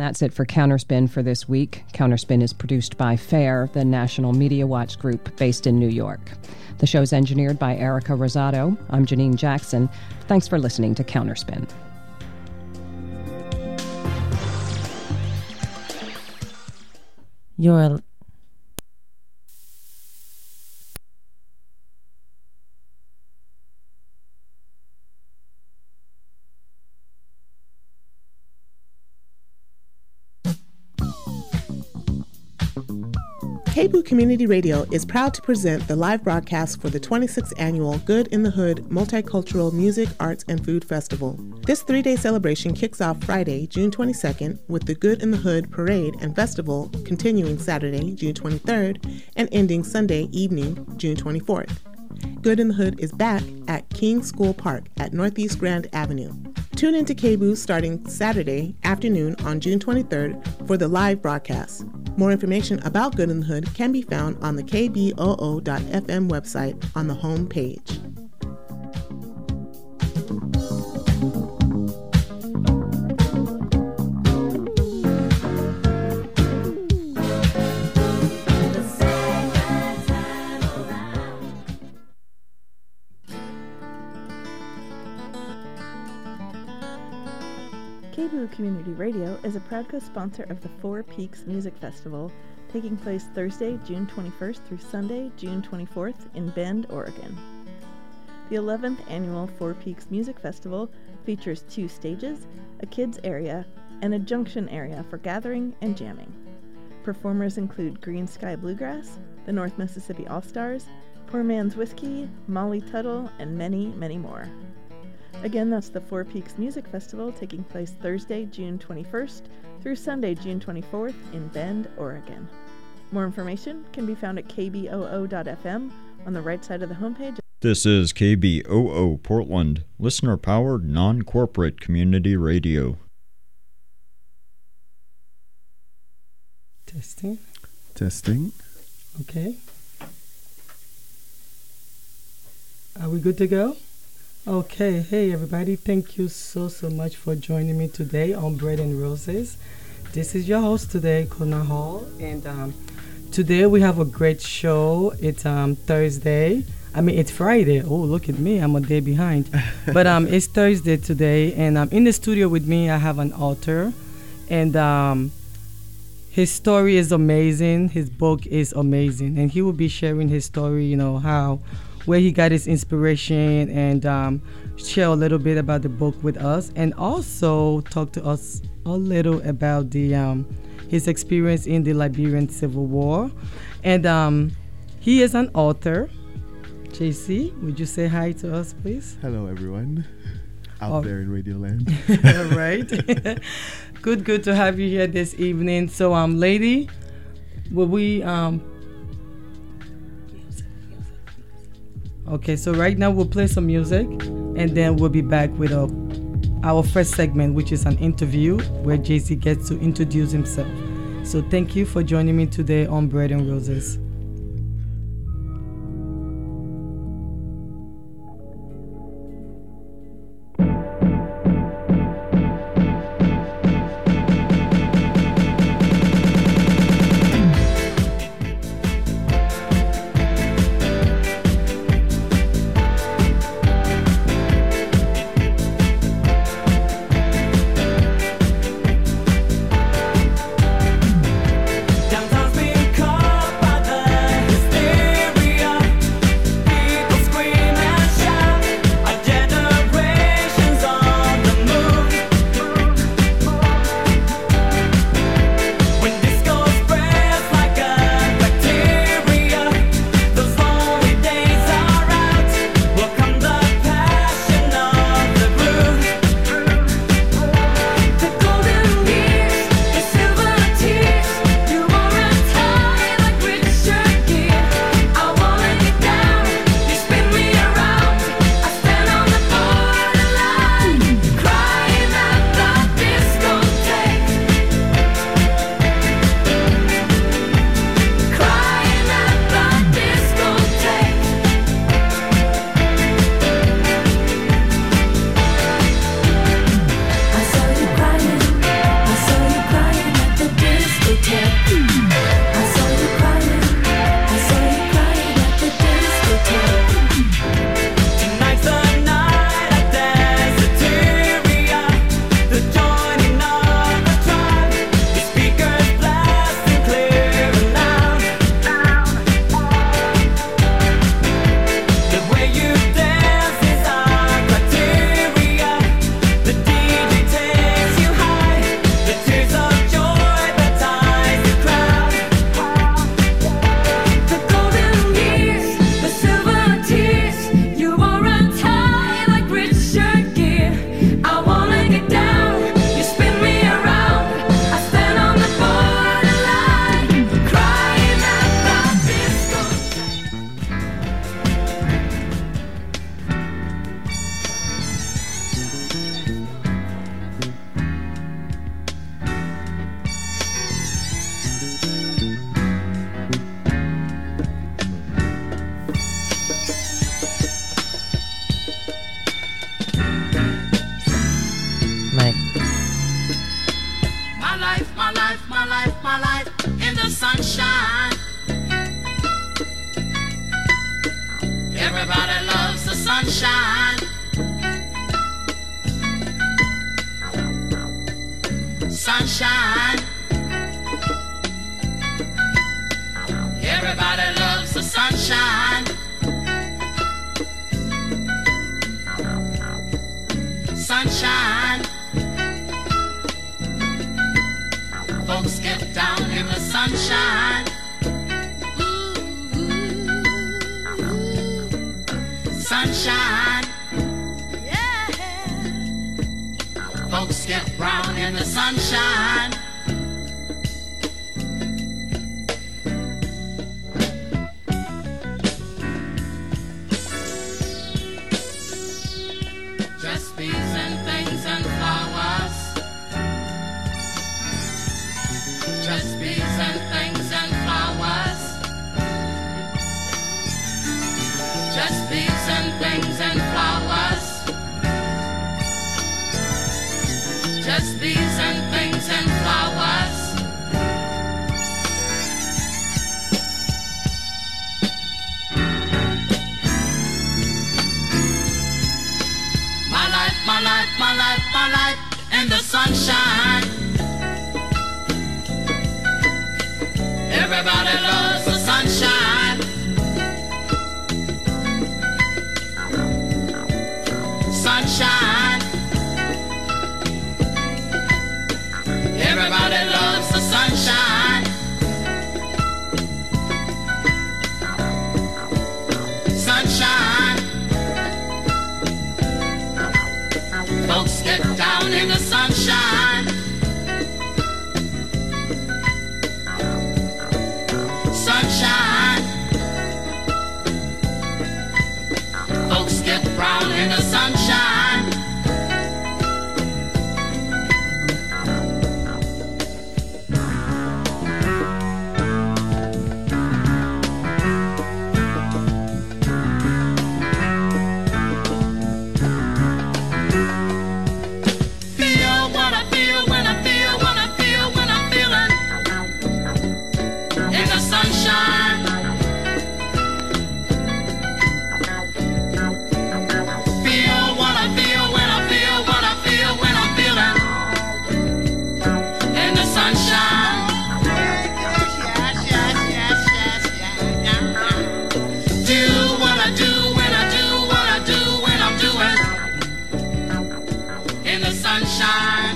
that's it for Counterspin for this week. Counterspin is produced by FAIR, the National Media Watch group based in New York. The show's engineered by Erica Rosado. I'm Janine Jackson. Thanks for listening to Counterspin. You're KBOO Community Radio is proud to present the live broadcast for the 26th annual Good in the Hood Multicultural Music, Arts, and Food Festival. This 3-day celebration kicks off Friday, June 22nd, with the Good in the Hood Parade and Festival continuing Saturday, June 23rd, and ending Sunday evening, June 24th. Good in the Hood is back at King School Park at Northeast Grand Avenue. Tune into KBOO starting Saturday afternoon on June 23rd for the live broadcast. More information about Good in the Hood can be found on the kboo.fm website on the home page. KBOO Community Radio is a proud co-sponsor of the Four Peaks Music Festival, taking place Thursday, June 21st through Sunday, June 24th in Bend, Oregon. The 11th annual Four Peaks Music Festival features 2 stages, a kids area, and a junction area for gathering and jamming. Performers include Green Sky Bluegrass, the North Mississippi All-Stars, Poor Man's Whiskey, Molly Tuttle, and many, many more. Again, that's the Four Peaks Music Festival taking place Thursday, June 21st through Sunday, June 24th in Bend, Oregon. More information can be found at kboo.fm on the right side of the homepage. This is KBOO Portland, listener-powered, non-corporate community radio. Testing. Testing. Okay. Are we good to go? Okay, hey everybody, thank you so much for joining me today on Bread and Roses. This is your host today, Kona Hall, and today we have a great show. It's Thursday. It's Friday. Oh, look at me, I'm a day behind. But it's Thursday today, and in the studio with me I have an author, and his story is amazing, his book is amazing, and he will be sharing his story, where he got his inspiration, and share a little bit about the book with us, and also talk to us a little about his experience in the Liberian Civil War. And he is an author. JC, would you say hi to us, please? Hello, everyone out there in Radio Land. All right. Good to have you here this evening. So, lady, will we... Okay, so right now we'll play some music, and then we'll be back with our first segment, which is an interview where JC gets to introduce himself. So thank you for joining me today on Bread and Roses. Downtown's being caught by the Everybody loves the sunshine. Sunshine. Everybody loves the sunshine. Sunshine. Folks get down in the sunshine. Sunshine. Yeah. Folks get brown in the sunshine. Just bees and things and flowers. Just bees and things and flowers. Just bees and things and flowers. Just bees and things and flowers. My life, my life, my life, my life in the sunshine. Everybody loves the sunshine. Sunshine. Everybody loves the sunshine. Sunshine. Folks get down in the sunshine. Sunshine. Folks get brown in the sunshine. Feel what I feel when I feel what I feel when I'm feeling in the sunshine. Feel what I feel when I feel what I feel when I'm feeling in the sunshine. Do what I do when I do what I do when I'm doing in the sunshine.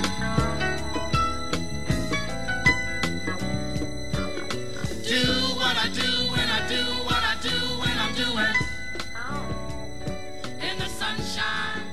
Do what I do when I do what I do when I'm doing in the sunshine.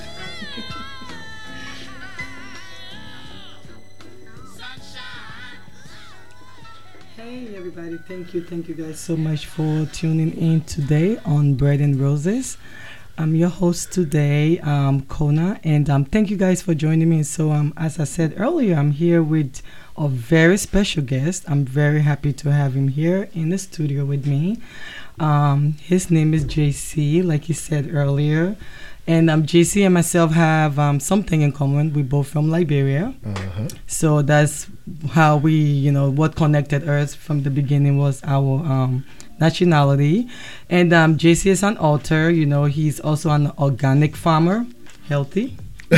Sunshine. Hey everybody, thank you guys so much for tuning in today on Bread and Roses. I'm your host today, Kona, and thank you guys for joining me. So as I said earlier, I'm here with a very special guest. I'm very happy to have him here in the studio with me. His name is JC, like he said earlier. And JC and myself have something in common. We're both from Liberia. So that's how we, what connected us from the beginning was our nationality. And JC is an author. He's also an organic farmer, healthy.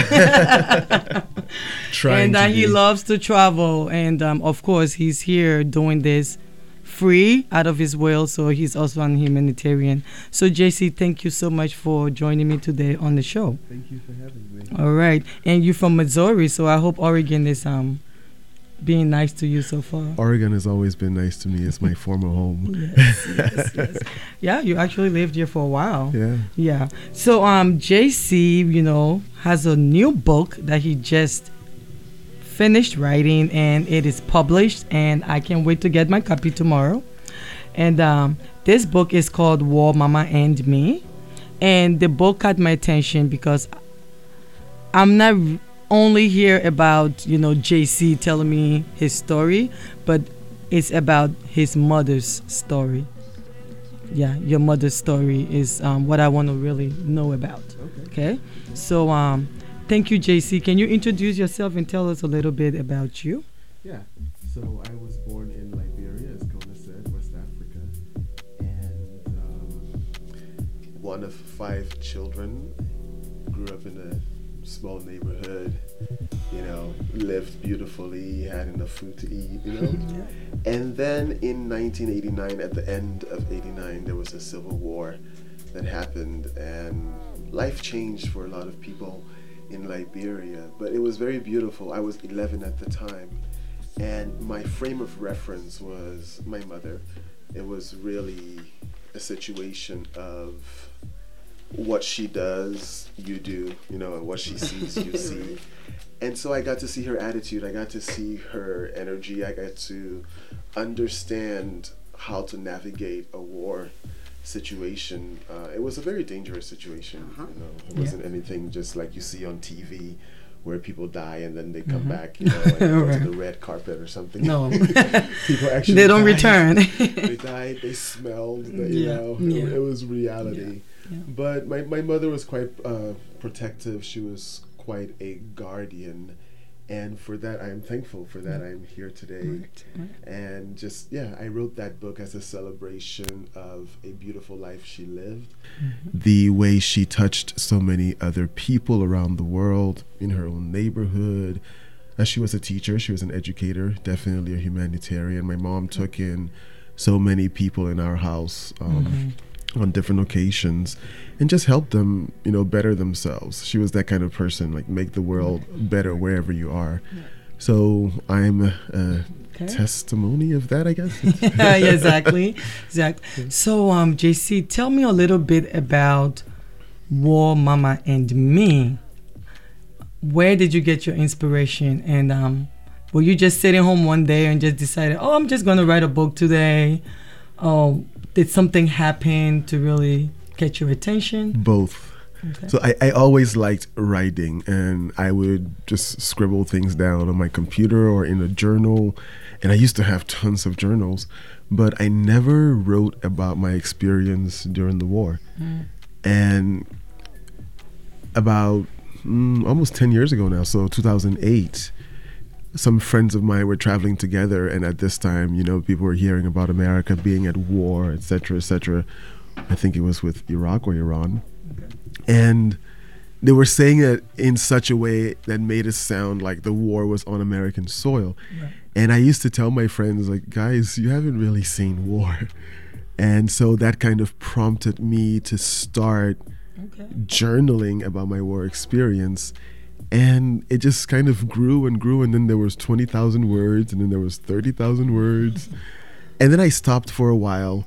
And he loves to travel. And of course, he's here doing this free out of his will, so he's also a humanitarian. So JC, thank you so much for joining me today on the show. Thank you for having me. All right, and you're from Missouri, so I hope Oregon is being nice to you so far. Oregon has always been nice to me. It's my former home. Yes. Yeah, you actually lived here for a while. Yeah. So JC, has a new book that he just finished writing, and it is published, and I can't wait to get my copy tomorrow. And this book is called War Mama and Me, and the book caught my attention because I'm not only hear about JC telling me his story, but it's about his mother's story. Yeah, your mother's story is what I want to really know about. Okay. So thank you, JC. Can you introduce yourself and tell us a little bit about you? Yeah. So I was born in Liberia, as Kona said, West Africa. And one of 5 children, grew up in a small neighborhood, lived beautifully, had enough food to eat, And then in 1989, at the end of 89, there was a civil war that happened, and life changed for a lot of people in Liberia. But it was very beautiful. I was 11 at the time, and my frame of reference was my mother. It was really a situation of what she does, you do, and what she sees, you see. And so I got to see her attitude, I got to see her energy, I got to understand how to navigate a war situation. It was a very dangerous situation, It wasn't anything just like you see on TV where people die and then they come back, and go to the red carpet or something. No. People actually they don't died. return. They died, they smelled, it was reality. Yeah. But my mother was quite protective. She was quite a guardian, and for that I am thankful. For that I'm here today. Right. And just I wrote that book as a celebration of a beautiful life she lived, the way she touched so many other people around the world in her own neighborhood. As she was a teacher, she was an educator, definitely a humanitarian. My mom took in so many people in our house on different occasions and just help them, better themselves. She was that kind of person, like make the world better wherever you are. So I'm a testimony of that, I guess. Yeah, exactly. So, JC, tell me a little bit about War, Mama, and Me. Where did you get your inspiration? And were you just sitting home one day and just decided, I'm just going to write a book today? Did something happen to really get your attention? Both. Okay. So I always liked writing, and I would just scribble things down on my computer or in a journal. And I used to have tons of journals, but I never wrote about my experience during the war. And about almost 10 years ago now, so 2008, some friends of mine were traveling together, and at this time, people were hearing about America being at war, etc., etc. I think it was with Iraq or Iran. Okay. And they were saying it in such a way that made it sound like the war was on American soil. Right. And I used to tell my friends, like, guys, you haven't really seen war. And so that kind of prompted me to start journaling about my war experience. And it just kind of grew and grew, and then there was 20,000 words, and then there was 30,000 words. And then I stopped for a while.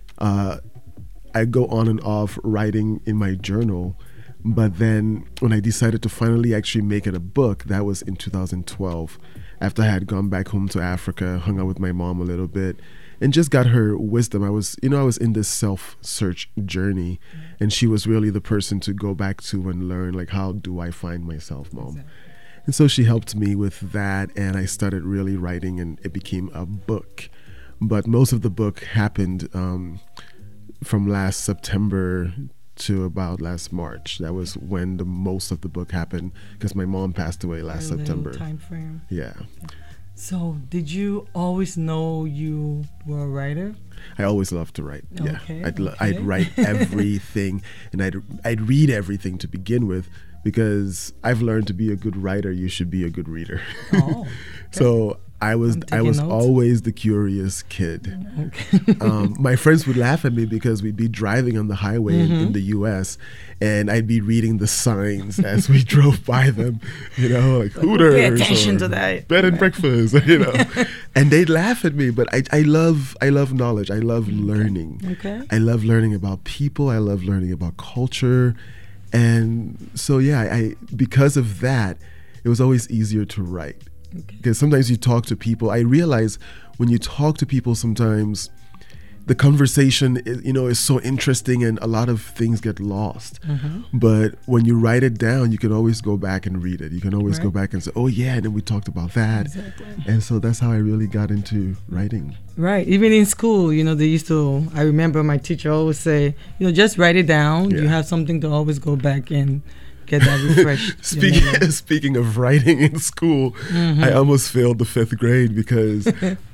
I go on and off writing in my journal. But then when I decided to finally actually make it a book, that was in 2012, after I had gone back home to Africa, hung out with my mom a little bit, and just got her wisdom. I was in this self-search journey, and she was really the person to go back to and learn, like, how do I find myself, Mom? Exactly. And so she helped me with that, and I started really writing, and it became a book. But most of the book happened from last September to about last March. That was when the most of the book happened, because my mom passed away last September. Time frame. Yeah. So, did you always know you were a writer? I always loved to write. Okay, Yeah, I'd write everything, and I'd read everything to begin with, because I've learned to be a good writer, you should be a good reader. Oh. Okay. So I was always the curious kid. Okay. My friends would laugh at me because we'd be driving on the highway in the U.S. and I'd be reading the signs as we drove by them, like Hooters, pay attention to that, bed and breakfast, and they'd laugh at me. But I love knowledge. I love learning. Okay. I love learning about people. I love learning about culture, and so because of that, it was always easier to write. Because sometimes you talk to people, I realize when you talk to people sometimes the conversation is so interesting and a lot of things get lost. But when you write it down, you can always go back and read it. You can always go back and say, oh yeah, and then we talked about that. Exactly. And so that's how I really got into writing. Right. Even in school, they used to, I remember my teacher always say, just write it down. Yeah. You have something to always go back and get that refreshed. Speaking of writing in school, I almost failed the 5th grade because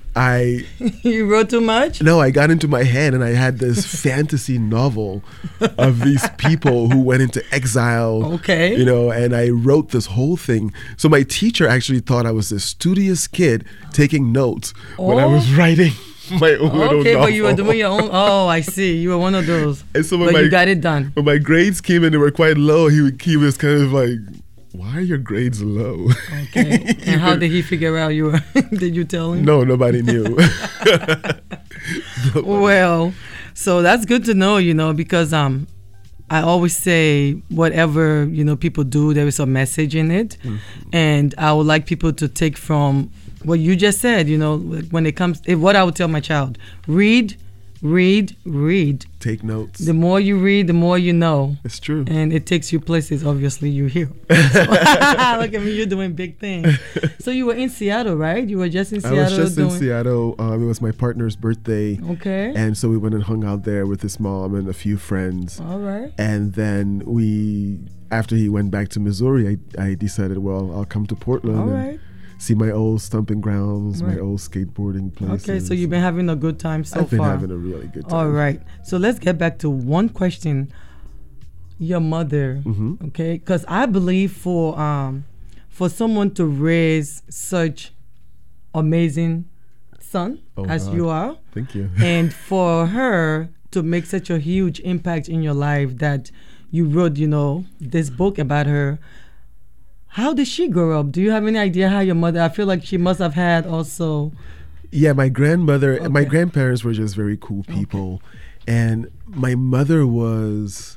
You wrote too much? No, I got into my head and I had this fantasy novel of these people who went into exile. Okay. You know, and I wrote this whole thing. So my teacher actually thought I was this studious kid taking notes when I was writing my own little novel. Okay, but you were doing your own. Oh, I see. You were one of those. And so but you got it done. When my grades came in, they were quite low. He was kind of like, why are your grades low? Okay. And how did he figure out you were? Did you tell him? No, nobody knew. Well, so that's good to know, you know, because I always say whatever, you know, people do, there is a message in it. Mm-hmm. And I would like people to take from what you just said, you know, when it comes, what I would tell my child, read. Take notes. The more you read, the more you know. It's true. And it takes you places, obviously, you're here. So, look at me, you're doing big things. So you were in Seattle, right? You were just in Seattle? I was just in Seattle. It was my partner's birthday. Okay. And so we went and hung out there with his mom and a few friends. All right. And then after he went back to Missouri, I decided, well, I'll come to Portland. All right. See my old stomping grounds, my old skateboarding places. Okay, so you've been having a good time so far. I've been having a really good time. All right. So let's get back to one question. Your mother, okay? Because I believe for someone to raise such amazing son as you are. Thank you. And for her to make such a huge impact in your life that you wrote, you know, this book about her. How did she grow up? Do you have any idea how your mother, I feel like she must have had also. Yeah, my grandmother, my grandparents were just very cool people. Okay. And my mother was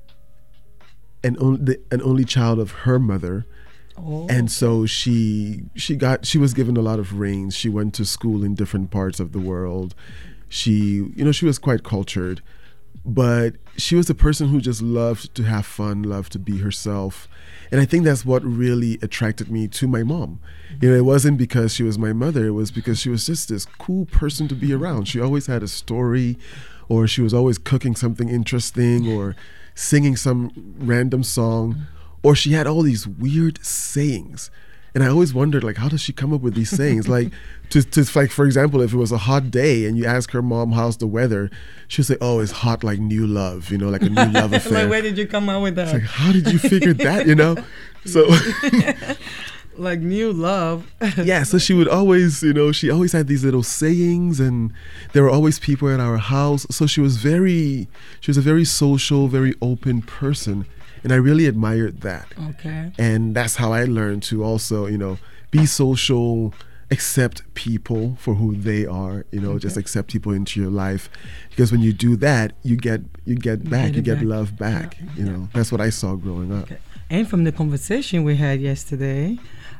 an only child of her mother. Oh. And so she was given a lot of reins. She went to school in different parts of the world. She was quite cultured, but she was a person who just loved to have fun, loved to be herself. And I think that's what really attracted me to my mom. You know, it wasn't because she was my mother. It was because she was just this cool person to be around. She always had a story, or she was always cooking something interesting, or singing some random song, or she had all these weird sayings. And I always wondered, like, how does she come up with these sayings? Like, like, for example, if it was a hot day and you ask her mom, how's the weather? She'll say, oh, it's hot like new love, you know, like a new love affair. Like, where did you come up with that? It's like, how did you figure that, you know? So, like new love. Yeah, so she would always, you know, she always had these little sayings, and there were always people at our house. So she was a very social, very open person. And I really admired that. Okay. And that's how I learned to also, you know, be social, accept people for who they are, you know, just accept people into your life. Because when you do that, you get love back. Yeah. You know, that's what I saw growing up. Okay. And from the conversation we had yesterday,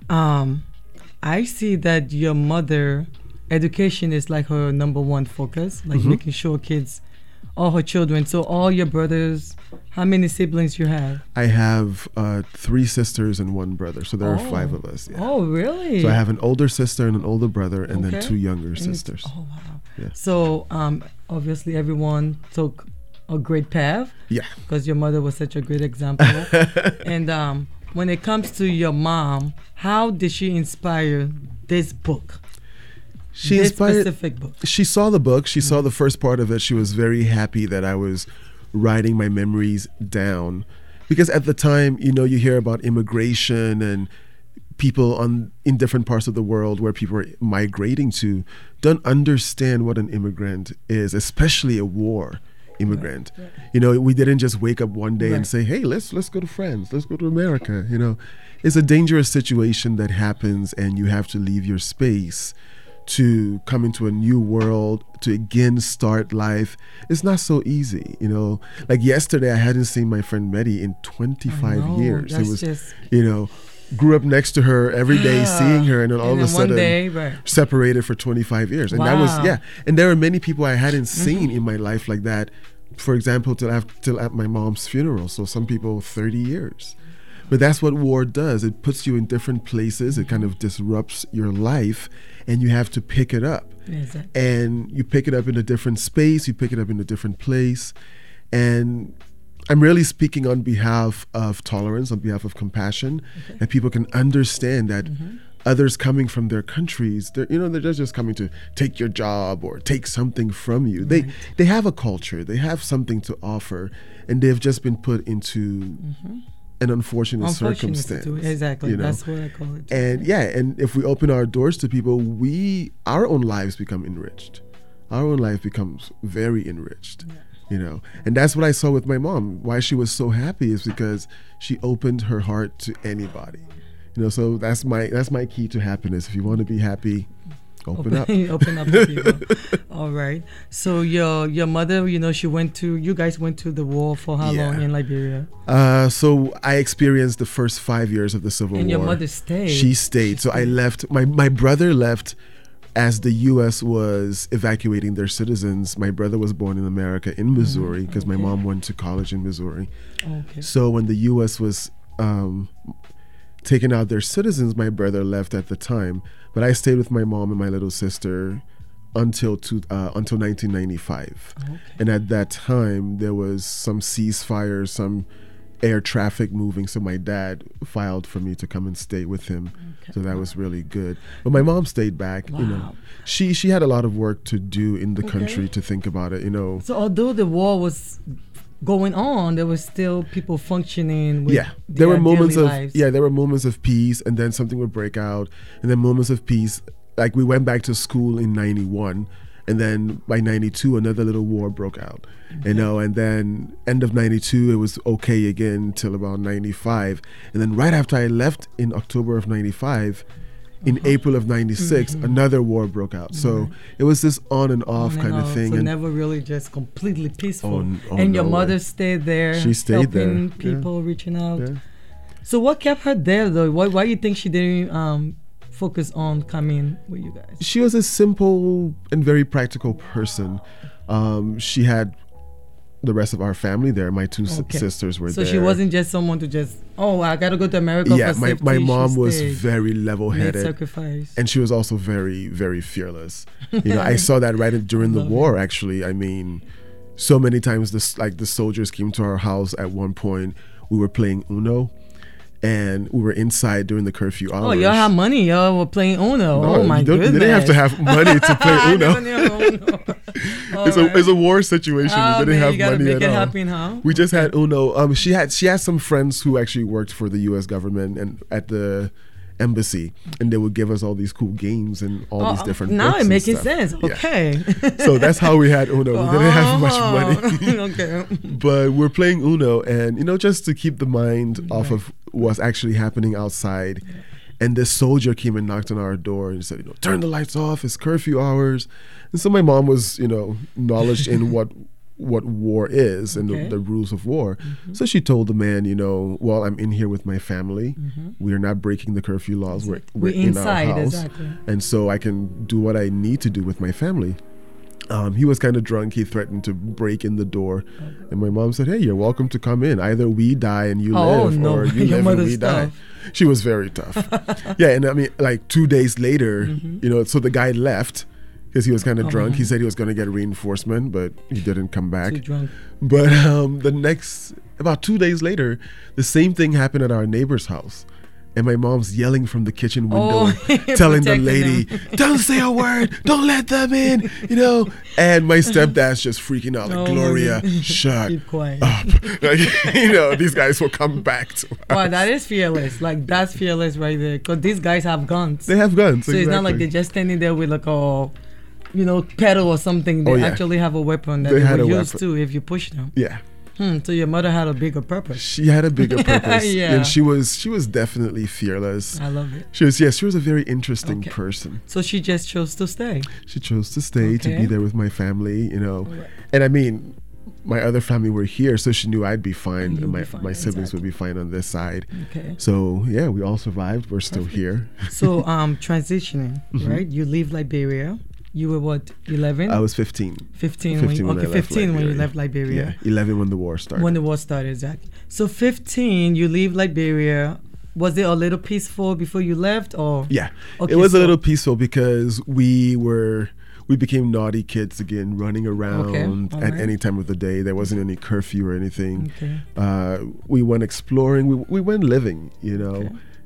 I see that your mother, education is like her number one focus, like making sure kids, all her children. So all your brothers, how many siblings you have? I have 3 sisters and 1 brother, so there are 5 of us. Yeah. Oh, really? So I have an older sister and an older brother, and then 2 younger sisters. Oh, wow. Yeah. So obviously everyone took a great path. Yeah. Because your mother was such a great example. And when it comes to your mom, how did she inspire this book? She inspired, specific book. She saw the book. She saw the first part of it. She was very happy that I was writing my memories down, because at the time, you know, you hear about immigration and people in different parts of the world where people are migrating to don't understand what an immigrant is, especially a war immigrant. Right. You know, we didn't just wake up one day and say, hey, let's go to France, let's go to America. You know, it's a dangerous situation that happens, and you have to leave your space to come into a new world, to again start life. It's not so easy, you know. Like yesterday, I hadn't seen my friend Medi in 25 years. It was, you know, grew up next to her every day, seeing her, and then all of a sudden separated for 25 years. And that was, and there are many people I hadn't seen in my life like that. For example, till at my mom's funeral. So some people 30 years. But that's what war does. It puts you in different places. It kind of disrupts your life, and you have to pick it up. Exactly. And you pick it up in a different space. You pick it up in a different place. And I'm really speaking on behalf of tolerance, on behalf of compassion, that people can understand that others coming from their countries, they're just coming to take your job or take something from you. Right. They have a culture, they have something to offer, and they've just been put into an unfortunate circumstance. Exactly, that's what I call it. And and if we open our doors to people, our own lives become enriched. Our own life becomes very enriched. And that's what I saw with my mom. Why she was so happy is because she opened her heart to anybody. So that's my key to happiness. If you want to be happy, open up. Open up to people. All right. So your mother, you guys went to the war for how long in Liberia? So I experienced the first 5 years of the Civil War. And your mother stayed. She stayed. I left. My brother left as the U.S. was evacuating their citizens. My brother was born in America in Missouri because my mom went to college in Missouri. Okay. So when the U.S. was taking out their citizens, my brother left at the time. But I stayed with my mom and my little sister until 1995. Okay. And at that time, there was some ceasefire, some air traffic moving. So my dad filed for me to come and stay with him. Okay. So that was really good. But my mom stayed back. Wow. She had a lot of work to do in the country to think about it. So although the war was going on, there was still people functioning with there were moments of lives. There were moments of peace, and then something would break out, and then moments of peace. Like we went back to school in 91, and then by 92 another little war broke out. And then end of 92 it was okay again till about 95, and then right after I left in October of 95, in April of 96, another war broke out. So it was this on and off kind of thing. So and never really just completely peaceful. Oh, and your no mother way. stayed there. She stayed helping there. people, reaching out. Yeah. So what kept her there though? Why do you think she didn't focus on coming with you guys? She was a simple and very practical person. She had the rest of our family there. My two sisters were there. So she wasn't just someone to I gotta go to America for safety. my mom was very level-headed. Sacrifice. And she was also very, very fearless. I saw that right during the war, actually. I mean, so many times the soldiers came to our house at one point. We were playing Uno. And we were inside during the curfew hours. Oh, y'all have money. Y'all were playing Uno. No, oh, my goodness. You didn't have to have money to play Uno. It's a war situation. We didn't have money at all. You gotta make it happen, huh? We just had Uno. She had some friends who actually worked for the U.S. government and at the embassy, and they would give us all these cool games and all these different now books it making stuff. sense. Okay. So that's how we had Uno. We didn't have much money. Okay. But we're playing Uno, and just to keep the mind off of what's actually happening outside. And this soldier came and knocked on our door and said, turn the lights off, it's curfew hours. And so my mom was, knowledge in what war is and the rules of war. So she told the man, well, I'm in here with my family. We are not breaking the curfew laws. We're inside, in our house. Exactly. And so I can do what I need to do with my family. He was kind of drunk. He threatened to break in the door. And my mom said, hey, you're welcome to come in. Either we die and you live, or you live and we die. She was very tough. And I mean, like 2 days later, so the guy left because he was kind of drunk. He said he was going to get reinforcement, but he didn't come back. Too drunk. But about 2 days later, the same thing happened at our neighbor's house. And my mom's yelling from the kitchen window, telling the lady, don't say a word, don't let them in, And my stepdad's just freaking out, like, Gloria, shut Keep quiet. up. These guys will come back to us. Wow, that is fearless. Like, that's fearless right there. Because these guys have guns. They have guns, So it's not like they're just standing there with like a, pedal or something. They actually have a weapon that they would use too if you push them. Yeah. So your mother had a bigger purpose. She had a bigger purpose. And she was definitely fearless. I love it. She was a very interesting person. So she just chose to stay. She chose to stay, to be there with my family, Right. And I mean, my other family were here, so she knew I'd be fine, and my siblings would be fine on this side. Okay. So we all survived. We're still here. So transitioning, right? You leave Liberia. You were what, 11? I was 15. 15 when you left Liberia. Yeah, 11 when the war started. When the war started, exactly. So 15, you leave Liberia. Was it a little peaceful before you left, or? Yeah, it was a little peaceful because we became naughty kids again, running around at any time of the day. There wasn't any curfew or anything. We went exploring. We went living,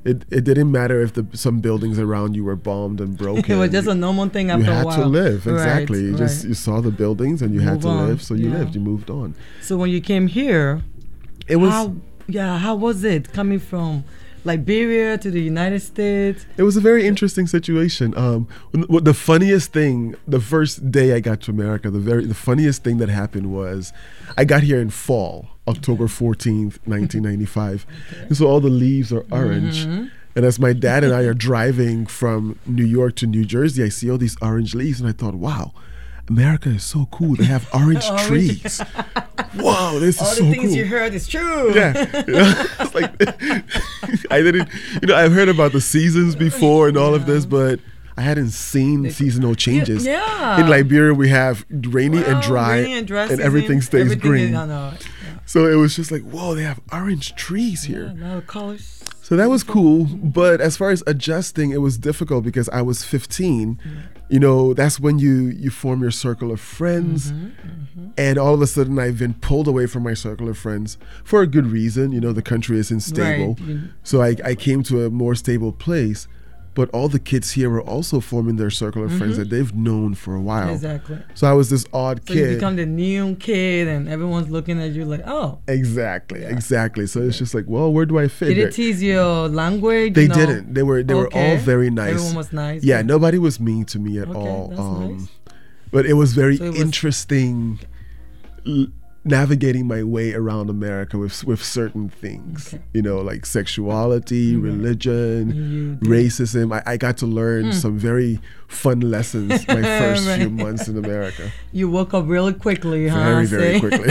It didn't matter if some buildings around you were bombed and broken. It was just a normal thing after a while. You had to live, exactly. Right, you saw the buildings and you had to live, so you Yeah. lived, you moved on. So when you came here, It was how was it coming from Liberia to the United States? It was a very interesting situation. The funniest thing, the first day I got to America, the funniest thing that happened was I got here in fall, October 14th, 1995. And so all the leaves are orange. And as my dad and I are driving from New York to New Jersey, I see all these orange leaves and I thought, wow, America is so cool. They have orange trees. Wow, this is so cool. All the things you heard is true. Yeah. It's like, I didn't, I've heard about the seasons before and all of this, but I hadn't seen seasonal changes. Yeah. In Liberia, we have rainy and dry and everything stays green. So it was just like, whoa, they have orange trees here. Yeah, a lot of colors. So that was cool, but as far as adjusting, it was difficult because I was 15. That's when you form your circle of friends, and all of a sudden I've been pulled away from my circle of friends for a good reason. The country isn't stable, so I came to a more stable place. But all the kids here were also forming their circle of friends that they've known for a while. Exactly. So I was this odd so kid. You become the new kid, and everyone's looking at you like, oh. Exactly. So it's just like, well, where do I fit? Did it tease your language? They didn't. They were all very nice. Everyone was nice. Yeah, nobody was mean to me at all. That's nice. But it was very interesting navigating my way around America with certain things, like sexuality, religion, racism. I got to learn some very fun lessons my first few months in America. You woke up really quickly, huh? Very quickly.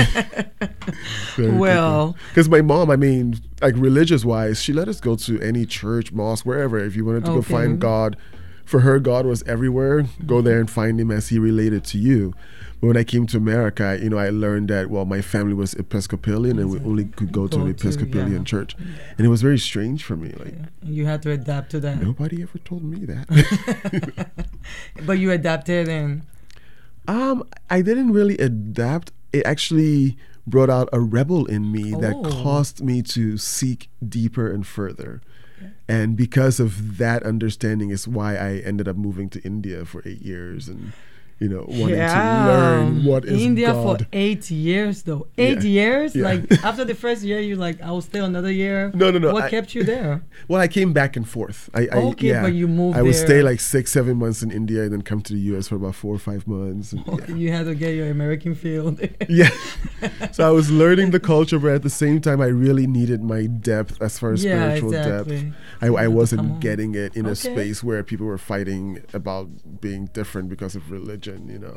Because my mom, religious-wise, she let us go to any church, mosque, wherever. If you wanted to go find God, for her, God was everywhere. Go there and find him as he related to you. But when I came to America, I learned that, my family was Episcopalian and we only could go to an Episcopalian church. And it was very strange for me. You had to adapt to that. Nobody ever told me that. But you adapted and... I didn't really adapt. It actually brought out a rebel in me that caused me to seek deeper and further. And because of that understanding is why I ended up moving to India for 8 years and wanting to learn what is India God. for 8 years though. 8 years? Yeah. Like after the first year you're like, I will stay another year. No. What kept you there? Well, I came back and forth. But you moved I would there. stay like 6-7 months in India and then come to the US for about 4 or 5 months. And, You had to get your American feel. Yeah. So I was learning the culture, but at the same time I really needed my depth as far as spiritual depth. I wasn't getting it in a space where people were fighting about being different because of religion.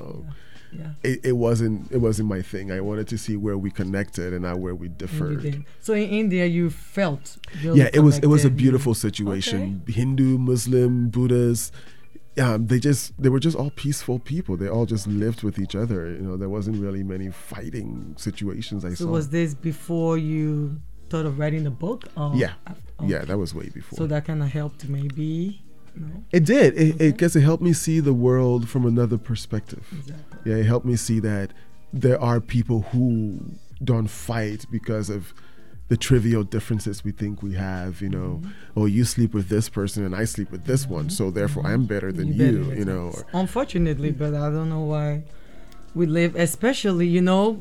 It wasn't my thing. I wanted to see where we connected and not where we differed. So in India you felt really it was a beautiful situation. Hindu, Muslim, Buddhist, they were just all peaceful people. They all just lived with each other. There wasn't really many fighting situations I saw. So was this before you thought of writing the book? Yeah, that was way before. So that kind of helped maybe. No? It did. It helped me see the world from another perspective. Exactly. Yeah, it helped me see that there are people who don't fight because of the trivial differences we think we have. You sleep with this person and I sleep with this one, so therefore I'm better than you. Unfortunately, but I don't know why we live, especially,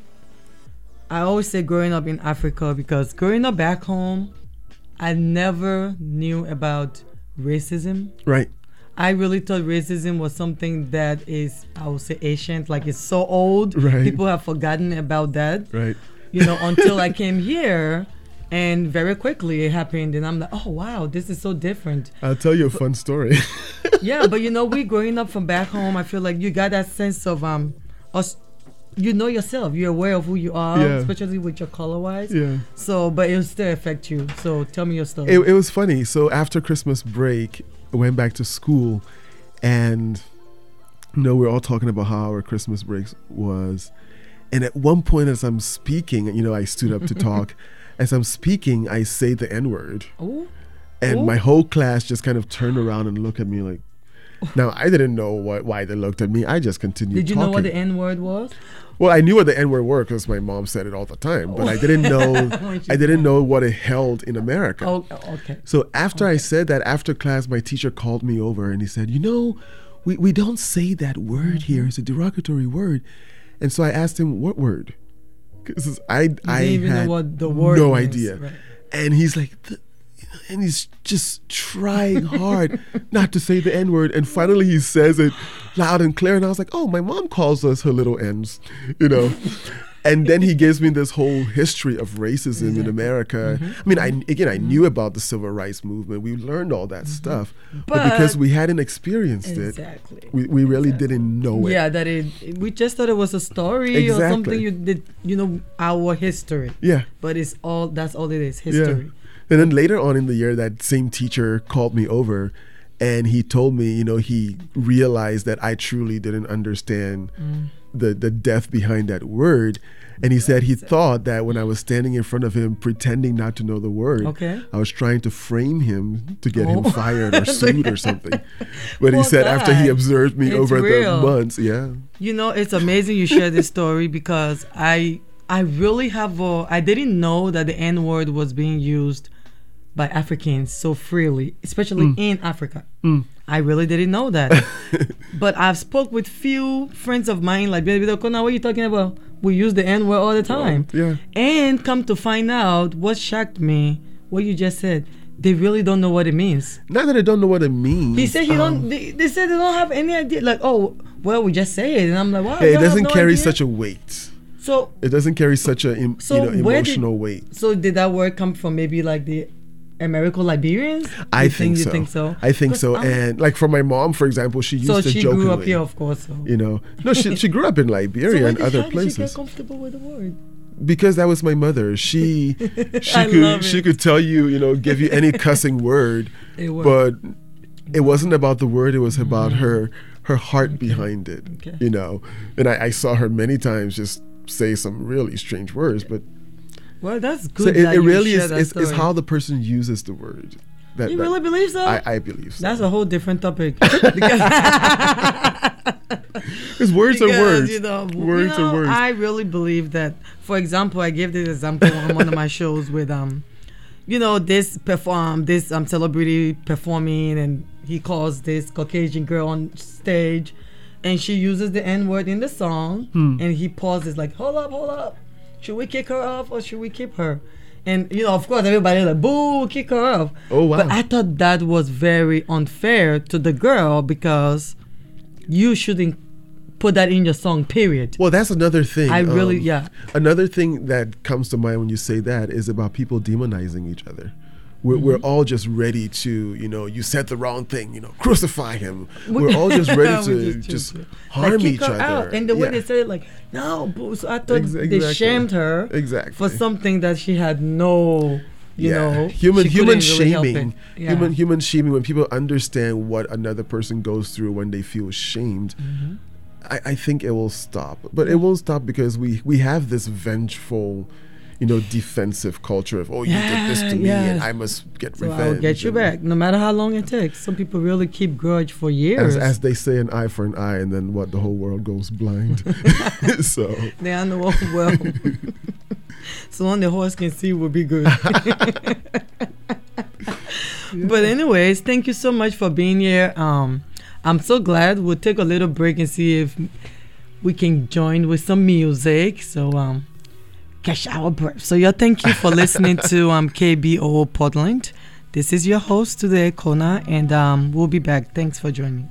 I always say growing up in Africa, because growing up back home, I never knew about racism. Right. I really thought racism was something that is, I would say, ancient, like it's so old. Right. People have forgotten about that. Right. Until I came here, and very quickly it happened, and I'm like, oh wow, this is so different. I'll tell you a fun story. Yeah, but we growing up from back home, I feel like you got that sense of us. You know yourself. You're aware of who you are, especially with your color-wise. Yeah. So, but it will still affect you. So, tell me your story. It was funny. So, after Christmas break, I went back to school, and we're all talking about how our Christmas break was. And at one point, as I'm speaking, I stood up to talk. As I'm speaking, I say the N-word. Ooh. And my whole class just kind of turned around and looked at me like, Now, I didn't know why they looked at me. I just continued Did you talking. know what the N-word was? Well, I knew what the N-word were because my mom said it all the time, but I didn't know what it held in America. Oh, okay. So after I said that, after class, my teacher called me over and he said, we don't say that word here. It's a derogatory word. And so I asked him, what word? Because I didn't even had know what the word no means, idea. right. And he's like, and he's just trying hard not to say the N-word. And finally he says it loud and clear. And I was like, oh, my mom calls us her little N's, And then he gives me this whole history of racism in America. I mean, I knew about the civil rights movement. We learned all that stuff. But because we hadn't experienced it, we really didn't know it. Yeah, we just thought it was a story or something you did, our history. Yeah. But that's all it is, history. Yeah. And then later on in the year, that same teacher called me over and he told me, he realized that I truly didn't understand the depth behind that word. And he said he thought that when I was standing in front of him pretending not to know the word, I was trying to frame him to get him fired or sued or something. But he said after he observed me over the months, it's amazing you share this story because I really I didn't know that the N-word was being used by Africans so freely, especially in Africa. I really didn't know that. But I've spoke with few friends of mine, like, what are you talking about? We use the N-word all the time. And come to find out, what shocked me, what you just said, they really don't know what it means. Not that they don't know what it means. He said they said they don't have any idea. Like, we just say it. And I'm like, wow. Hey, it doesn't carry such a weight. So it doesn't carry such a emotional weight. So did that word come from maybe like the American Liberians? I think so. I think so. And like for my mom, for example, she used to jokingly. So she grew up here, of course. No, she grew up in Liberia and other places. How did she get comfortable with the word? Because that was my mother. She could tell you, give you any cussing word, but it wasn't about the word. It was about her heart behind it. And I saw her many times just say some really strange words, but. Well, that's good. So it really is how the person uses the word. You really believe so? I believe so. That's a whole different topic. Because words are words. Words are words. I really believe that. For example, I gave this example on one of my shows with this celebrity performing, and he calls this Caucasian girl on stage, and she uses the N-word in the song, and he pauses like, hold up. Should we kick her off or should we keep her? And, of course, everybody like, boo, kick her off. Oh, wow. But I thought that was very unfair to the girl because you shouldn't put that in your song, period. Well, that's another thing. Another thing that comes to mind when you say that is about people demonizing each other. We're all just ready to, you said the wrong thing, crucify him. We're all just ready to just harm each other. Out. And the way they said it, like, no, boo. So I thought they shamed her for something that she had no, human shaming. Really human shaming, when people understand what another person goes through when they feel shamed. I think it will stop. But it won't stop because we have this vengeful, defensive culture of, you did this to me and I must get revenge. I'll get you back, no matter how long it takes. Some people really keep grudge for years. As they say, an eye for an eye, and then the whole world goes blind. So they are the whole world. So long the horse can see will be good. But anyways, thank you so much for being here. I'm so glad. We'll take a little break and see if we can join with some music. So catch our breath. So thank you for listening to KBOO Portland. This is your host today, Kona, and we'll be back. Thanks for joining.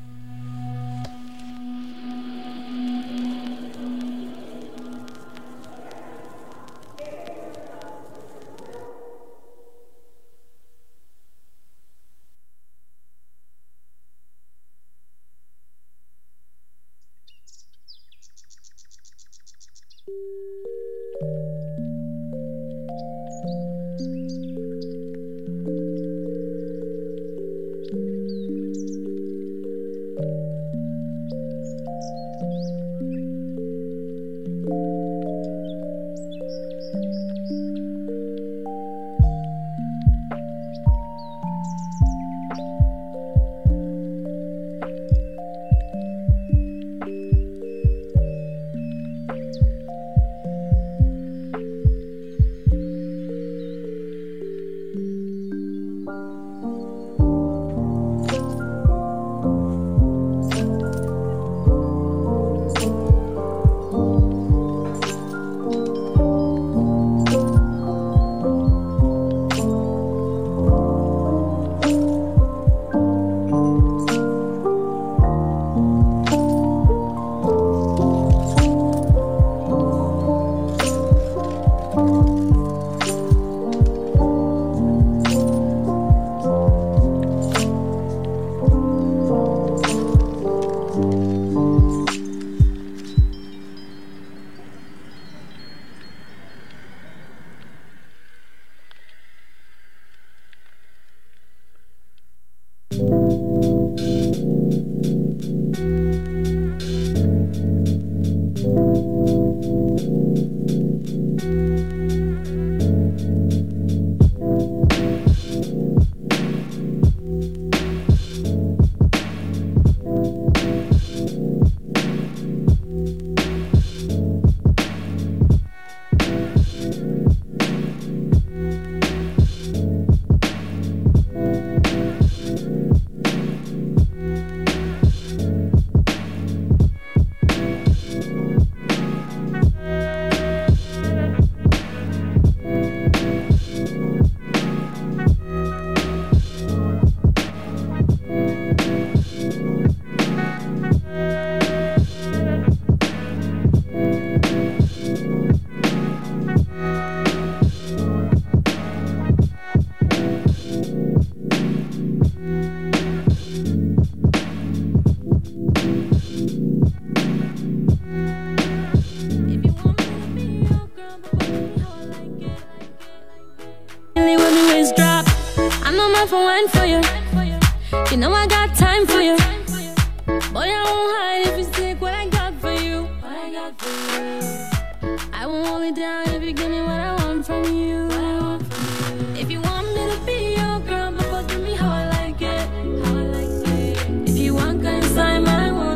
panties drop. I'm not my for one for you. You know I got time for you. Boy, I won't hide if you take what I got for you. What I got for you. I won't hold it down if you give me what I want from you. What I want from you. If you want me to be your girl, but give me how I like it. How I like it. If you want, go inside my world.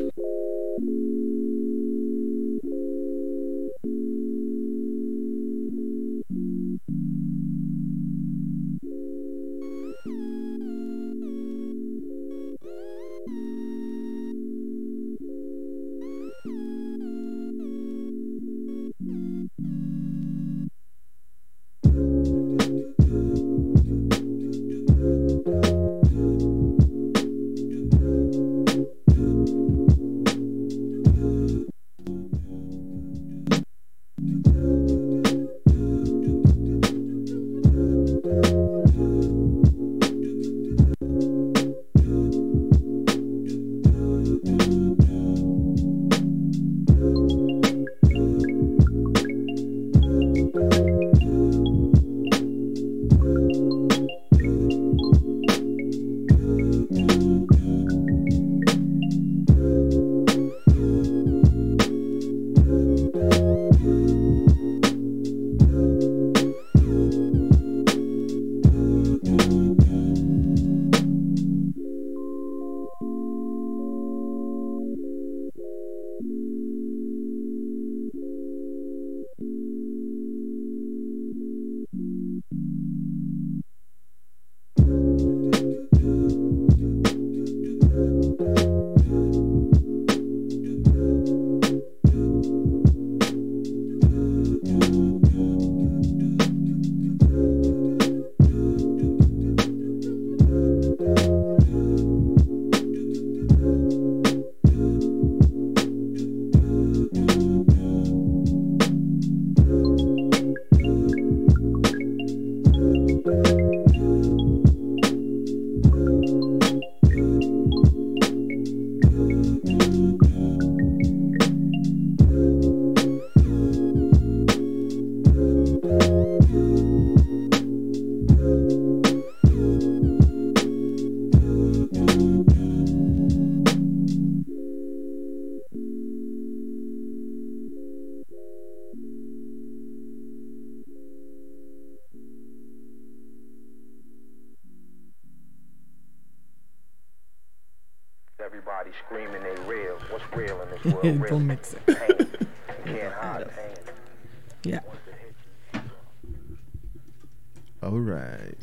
Everybody screaming they real. What's real in this world? Real. Don't mix it. Pain. You can't hide pain. Yeah. All right.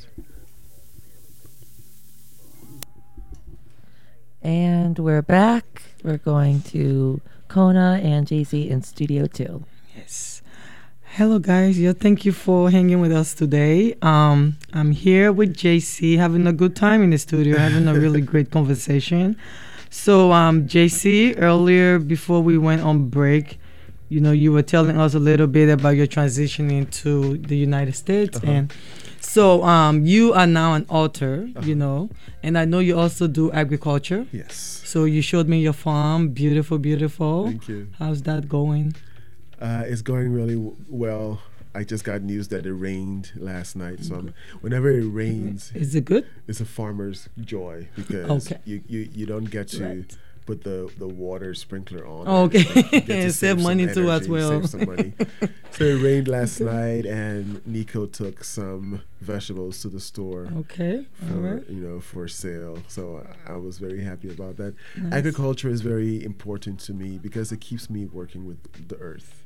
And we're back. We're going to Kona and JC in Studio 2. Yes. Hello, guys. Yeah, thank you for hanging with us today. I'm here with JC, having a good time in the studio, having a really great conversation. So, JC, earlier before we went on break, you know, you were telling us a little bit about your transition into the United States, and so you are now an author, you know, and I know you also do agriculture. Yes. So you showed me your farm, beautiful, beautiful. Thank you. How's that going? It's going really well. I just got news that it rained last night, so whenever it rains, is it good? It's a farmer's joy because you don't get to put the water sprinkler on. Okay, save money too as well. Save some money. So it rained last night, and Nico took some vegetables to the store. Okay, for sale. So I was very happy about that. Nice. Agriculture is very important to me because it keeps me working with the earth.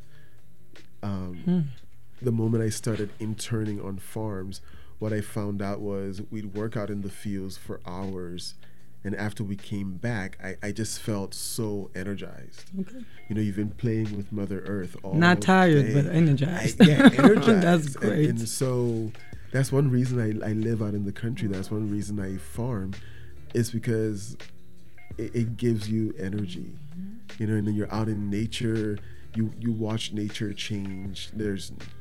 The moment I started interning on farms, what I found out was we'd work out in the fields for hours, and after we came back, I just felt so energized. Okay. You know, you've been playing with Mother Earth all Not tired, day. but energized. Energized. That's great. And so that's one reason I live out in the country. That's one reason I farm, is because it gives you energy. You know, and then you're out in nature. You watch nature change. There's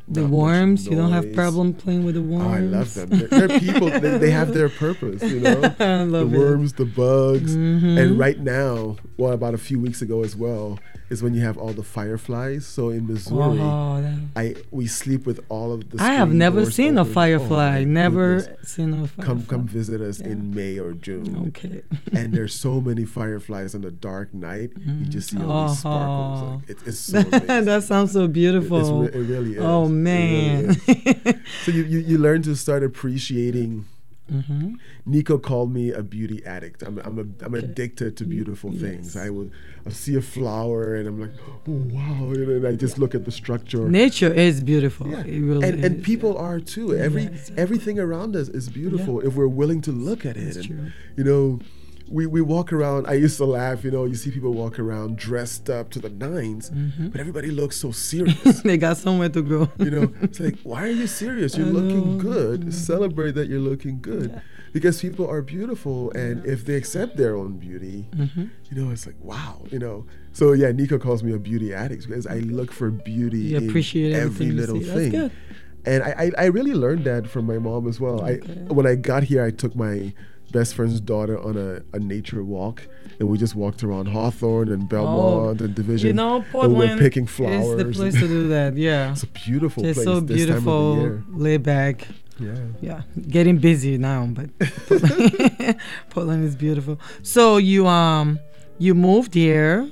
The not worms, much you don't have noise. problem playing with the worms. Oh, I love them. They're people. They have their purpose, you know. I love the worms, the bugs, Mhm. and right now, well, about a few weeks ago as well, is when you have all the fireflies. So in Missouri, Oh, that- we sleep with all of the. I have screen never doors seen a open. firefly. Oh, my Never goodness. seen a firefly. Come visit us in May or June. Okay. And there's so many fireflies on a dark night. You just see all these Oh. sparkles. Like, it's so amazing. That sounds so beautiful. It really is. Oh It really man. is. So you learn to start appreciating. Mhm. Nico called me a beauty addict. I'm addicted to beautiful things. I see a flower and I'm like, oh wow, and I just look at the structure. Nature is beautiful. Yeah. It really and is. people are too. Everything around us is beautiful if we're willing to look at it. That's And, true. you know, we walk around. I used to laugh. You know, you see people walk around dressed up to the nines, Mhm. but everybody looks so serious. They got somewhere to go. You know, it's like, why are you serious? You're I looking know. good. Celebrate that you're looking good. Because people are beautiful, and if they accept their own beauty, Mhm. you know, it's like, wow, you know. So yeah, Nico calls me a beauty addict because I look for beauty You in appreciate every everything you little see. That's thing. good. And I really learned that from my mom as well. When I got here, I took my best friend's daughter on a nature walk, and we just walked around Hawthorne and Belmont and Division. You know, and we Portland were picking flowers. is the place to do that. Yeah, It's a beautiful it's place so this time of the beautiful, year. laid back. Yeah. Yeah, getting busy now, but Portland is beautiful. So you moved here,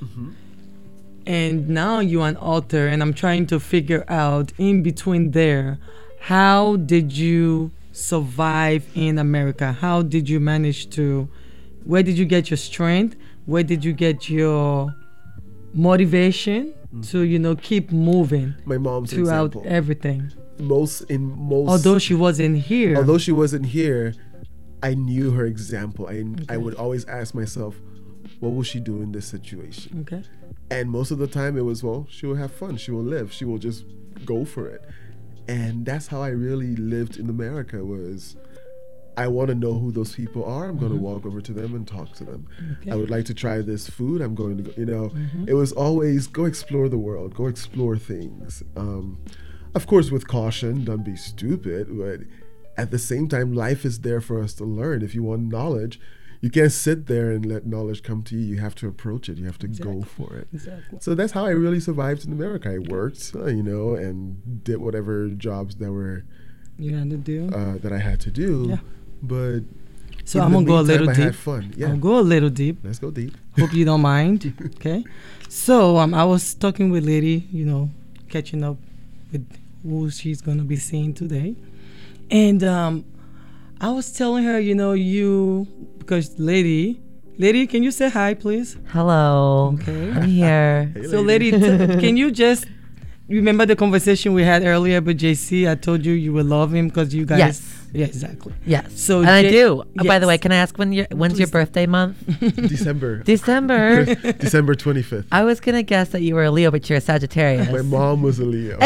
and now you're an author, and I'm trying to figure out in between there, how did you survive in America? How did you manage to? Where did you get your strength? Where did you get your motivation to keep moving? My mom's throughout example. everything. Most. Although she wasn't here. Although she wasn't here, I knew her example. I would always ask myself, what will she do in this situation? Okay. And most of the time it was, well, she will have fun. She will live. She will just go for it. And that's how I really lived in America was I want to know who those people are. I'm going to walk over to them and talk to them. Okay. I would like to try this food. I'm going to go, it was always go explore the world, go explore things. Of course, with caution, don't be stupid, but at the same time, life is there for us to learn. If you want knowledge, you can't sit there and let knowledge come to you. You have to approach it. You have to go for it. Exactly. So that's how I really survived in America. I worked, and did whatever jobs that were You had to do. that I had to do. Yeah. But So in I'm the gonna go a meantime, little I deep. had fun. Yeah. I'll go a little deep. Let's go deep. Hope you don't mind. Okay. So I was talking with Lady, catching up with who she's gonna be seeing today, and I was telling her, because Lady, can you say hi, please? Hello. Okay. I'm here. So, Lady, can you just remember the conversation we had earlier with JC? I told you would love him because you guys. Yes. Yeah, exactly. Yes. So and I do. By the yes. way, can I ask when's your Please. birthday month? December. December. December 25th. I was gonna guess that you were a Leo, but you're a Sagittarius. My mom was a Leo.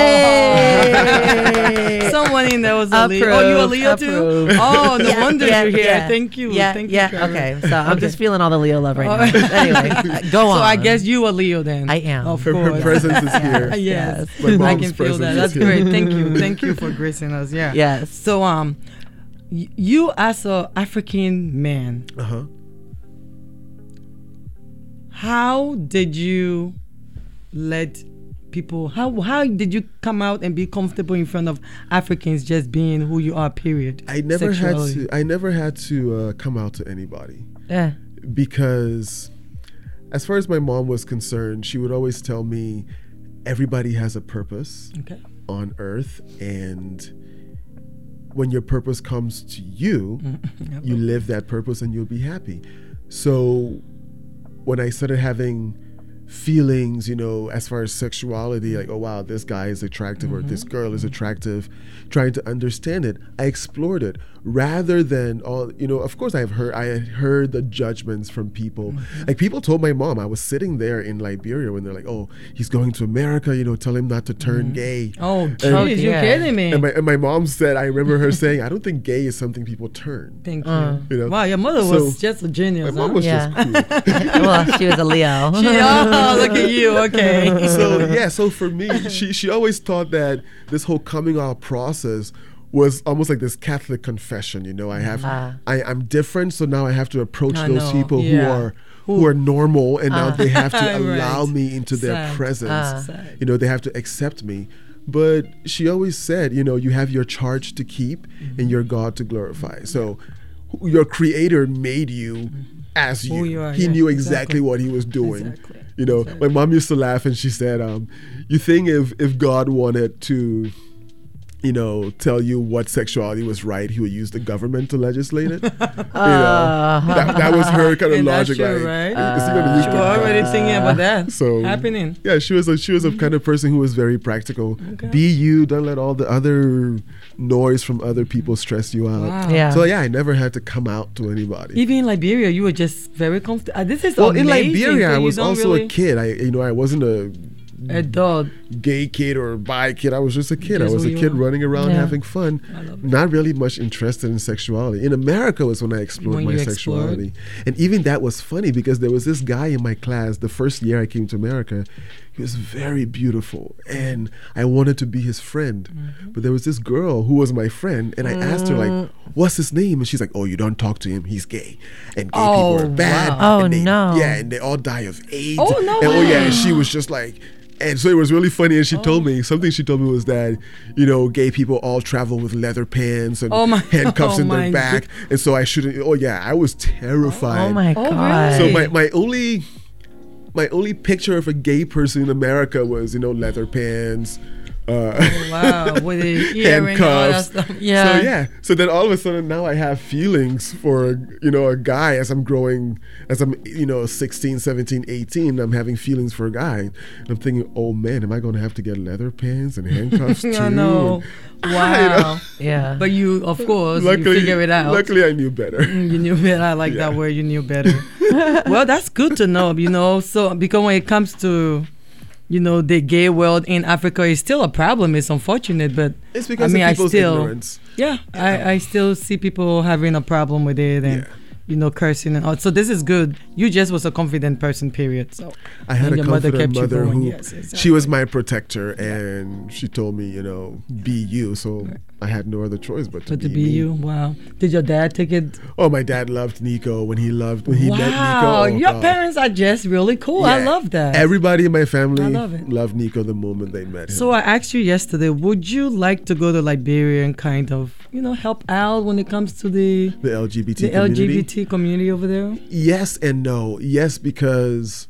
Hey! Someone in there was a Leo. Oh, Approved, you a Leo too? approved. Oh, no Yeah, wonder yeah, you're here. yeah. Thank you. Yeah, Thank yeah. you. Trevor. Okay, so I'm just feeling all the Leo love right Oh. now. Anyway, go on. So I guess you a Leo then. I am. Of Her course. presence is here. Yes. My I mom's can feel that. presence That's is here. great. Thank you. Thank you for gracing us. Yeah. Yes. So you as a African man, Uh-huh. how did you let people how did you come out and be comfortable in front of Africans just being who you are, period? I never Sexuality. had to come out to anybody Yeah. because as far as my mom was concerned, she would always tell me everybody has a purpose Okay. on earth, and when your purpose comes to you, Yep. you live that purpose and you'll be happy. So when I started having feelings, as far as sexuality, like, oh wow, this guy is attractive or this girl is attractive, trying to understand it, I explored it rather than of course I had heard the judgments from people. Like people told my mom, I was sitting there in Liberia when they're like, oh, he's going to America, tell him not to turn gay. Oh, And- jeez, you're dear. kidding me. and my mom said, I remember her saying, I don't think gay is something people turn. Thank you. You know? Wow, your mother So, was just a genius. My mom was Yeah. just cool. Well, she was a Leo. She, Oh, look at you. Okay. So for me, she always thought that this whole coming out process was almost like this Catholic confession. You know, I'm different, so now I have to approach those people who are normal, and now they have to allow me into their presence. You know, they have to accept me. But she always said, you know, you have your charge to keep and your God to glorify. So your Creator made you as you. You are, he knew exactly what he was doing. Exactly. You know, my mom used to laugh and she said, you think if God wanted to, you know, tell you what sexuality was right, he would use the government to legislate it. You know, that was her kind of logic. True, like, right? is he gonna use She the was already government? thinking about that happening. Yeah, she was a kind of person who was very practical. Okay. Be you. Don't let all the other noise from other people stress you out. Wow. Yeah. So I never had to come out to anybody. Even in Liberia, you were just very comfortable. This is Well, amazing. in Liberia, so I you was don't also really a kid. I wasn't a adult. gay kid or bi kid. I was just a kid. Just I was who a you kid are. running around Yeah. having fun. Not really much interested in sexuality. In America was when I explored When my you sexuality. And even that was funny because there was this guy in my class the first year I came to America. He was very beautiful and I wanted to be his friend. But there was this girl who was my friend and I asked her like, what's his name? And she's like, oh, you don't talk to him. He's gay. And gay people are bad. wow. And Oh, no. Yeah, and they all die of AIDS. Oh, no and, way. and she was just like, and so it was really funny. And she told me, something she told me was that, you know, gay people all travel with leather pants and handcuffs in their back. And so I shouldn't, I was terrified. Oh my God. So my only picture of a gay person in America was, you know, leather pants, Wow, with the earring and all that handcuffs. stuff. Yeah. So then all of a sudden now I have feelings for, you know, a guy as I'm growing, as I'm, you know, 16, 17, 18, I'm having feelings for a guy. And I'm thinking, oh man, am I going to have to get leather pants and handcuffs too? I know. And, Wow. you know, Yeah. But you, of course, you figure it out. Luckily I knew better. You knew better. I like that word. You knew better. Well, that's good to know, you know. So, because when it comes to, you know, the gay world in Africa, is still a problem. It's unfortunate, but It's because I mean, of people's I still, ignorance. yeah, I still see people having a problem with it and, you know, cursing and all. So this is good. You just was a confident person, period. So I had and a your mother confident kept you mother going. who, Yes, exactly. she was my protector, and she told me, you know, be you. So I had no other choice but to But to be be me. you, wow. Did your dad take it? Oh, my dad loved Nico when he met Nico. Wow, Oh, your God. parents are just really cool. I Yeah. love that. Everybody in my family I love it. loved Nico the moment they met him. So I asked you yesterday, would you like to go to Liberia and kind of, you know, help out when it comes to the LGBT community? LGBT community over there? Yes and no. Yes, because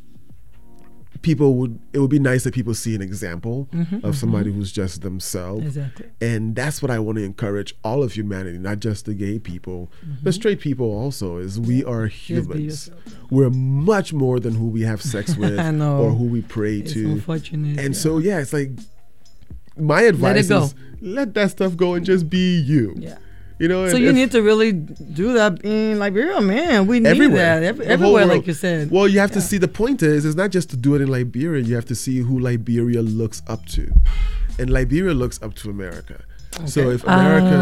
it would be nice if people see an example of somebody who's just themselves. Exactly. And that's what I want to encourage all of humanity, not just the gay people, but straight people also, is we are humans. We're much more than who we have sex with I know. or who we pray It's to. unfortunate. And yeah. so, it's like, my advice go. is let that stuff go and just be you. Yeah. You know, So and you if- need to really do that in Liberia, man. We need everywhere. that. The whole Everywhere, world. like you said. Well, you have to see, the point is, it's not just to do it in Liberia. You have to see who Liberia looks up to. And Liberia looks up to America. So if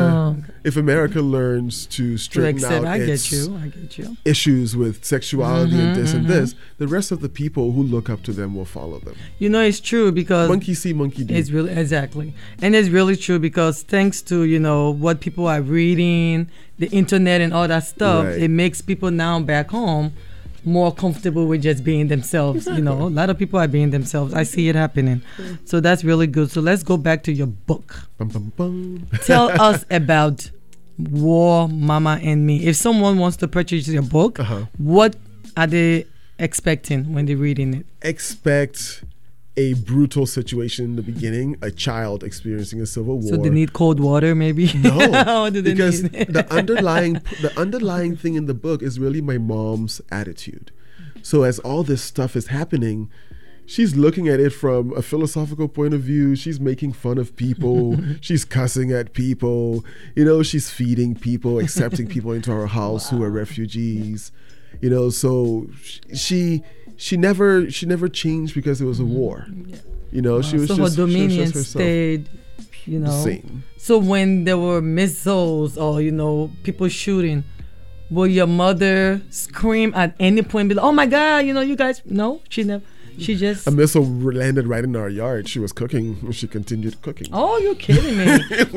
America learns to To straighten accept, out I its get you. issues with sexuality and this and this, the rest of the people who look up to them will follow them. You know, it's true because Monkey see, monkey do. it's really exactly, and it's really true because thanks to, you know, what people are reading, the internet and all that stuff, Right. it makes people now back home more comfortable with just being themselves. You know, a lot of people are being themselves. I see it happening. So that's really good. So let's go back to your book. Bum, bum, bum. Tell us about War, Mama and Me. If someone wants to purchase your book, what are they expecting when they're reading it? Expect a brutal situation in the beginning, a child experiencing a civil war. So they need cold water, maybe? No, What do they because need? the underlying thing in the book is really my mom's attitude. So as all this stuff is happening, she's looking at it from a philosophical point of view. She's making fun of people. She's cussing at people. You know, she's feeding people, accepting people into her house who are refugees. You know, so she never changed because it was a war. You know, she was so just her dominion she was just herself. stayed, you know. Same. So when there were missiles or, you know, people shooting, will your mother scream at any point, be like, oh my God, you know, you guys, no, she never. She just a missile landed right in our yard. She was cooking, and she continued cooking. Oh, you're kidding me!